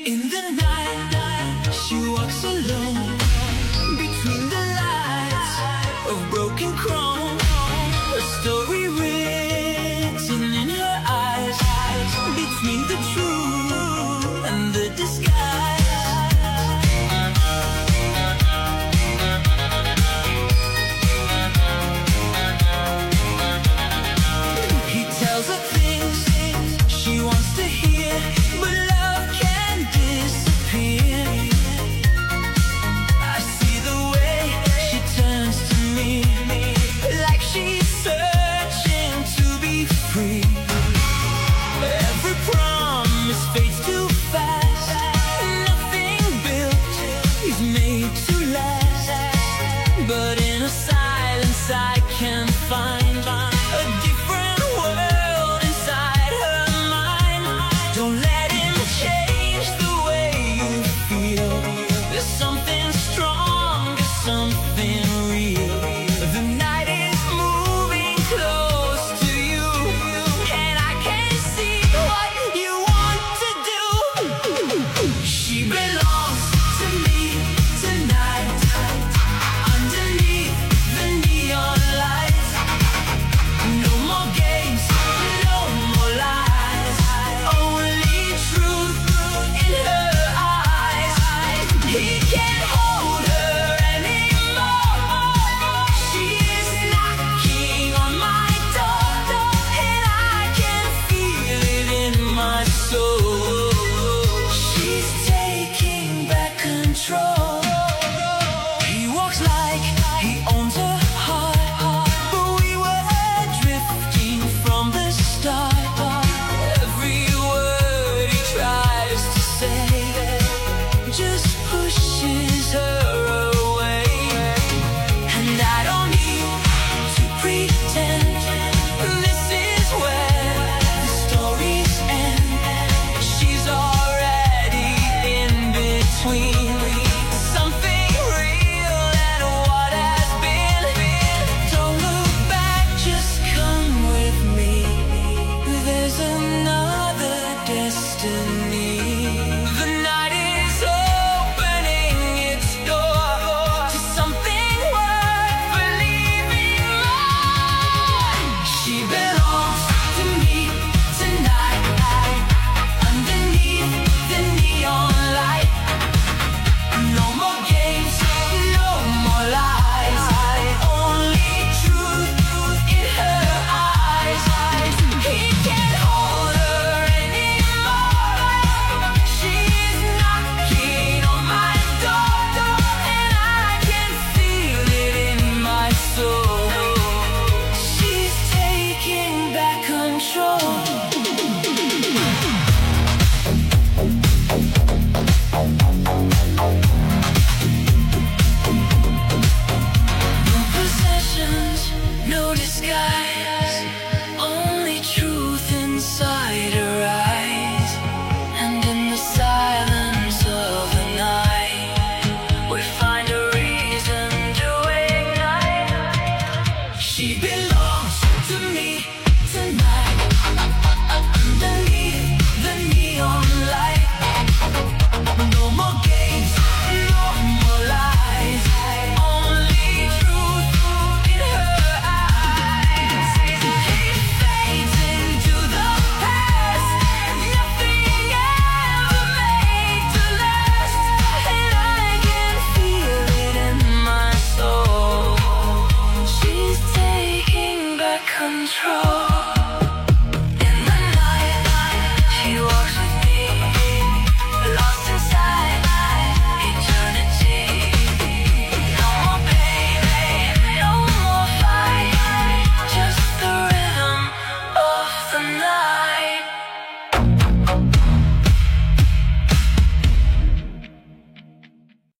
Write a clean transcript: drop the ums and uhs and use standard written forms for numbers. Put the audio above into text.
In the night, she walks alone between the lights of broken chrome. A story written in her eyes, between the truth and the disguise. He tells her things she wants to hear, but love can disappear. I see the way she turns to me, like she's searching to be free. Every promise fades too fast. Nothing built is made to last. But in her silence I can find a different world inside her mind. Don't let